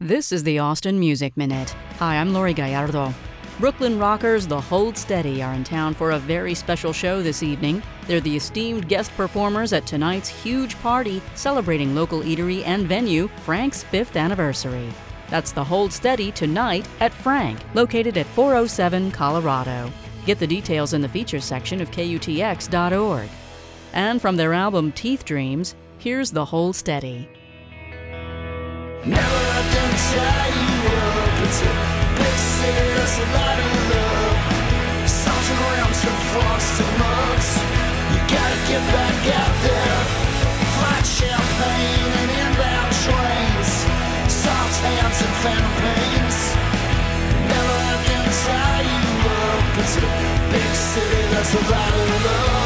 This is the Austin Music Minute. Hi, I'm Lori Gallardo. Brooklyn rockers The Hold Steady are in town for a very special show this evening. They're the esteemed guest performers at tonight's huge party celebrating local eatery and venue, Frank's 5th anniversary. That's The Hold Steady tonight at Frank, located at 407 Colorado. Get the details in the features section of KUTX.org. And from their album Teeth Dreams, here's The Hold Steady. Never let them tie you up. It's a big city, there's a lot of love. Salted rims and frosted mugs. You gotta get back out there. Flight champagne and inbound trains. Soft hands and phantom pains. Never let them tie you up. It's a big city, there's a lot of love.